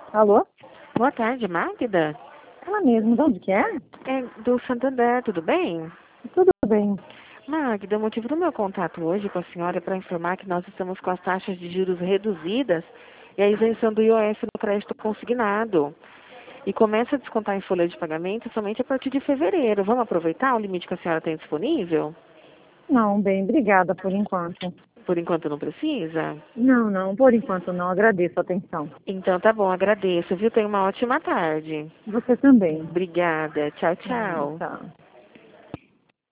Alô? Boa tarde, Magda. Ela mesmo, de onde que é? É do Santander, tudo bem? Tudo bem. Magda, o motivo do meu contato hoje com a senhora é para informar que nós estamos com as taxas de juros reduzidas e a isenção do IOF no crédito consignado. E começa a descontar em folha de pagamento somente a partir de fevereiro. Vamos aproveitar o limite que a senhora tem disponível? Não, bem, obrigada por enquanto. Por enquanto não precisa? Não, por enquanto não. Agradeço a atenção. Então tá bom, agradeço, viu? Tenha uma ótima tarde. Você também. Obrigada. Tchau, tchau. Tá.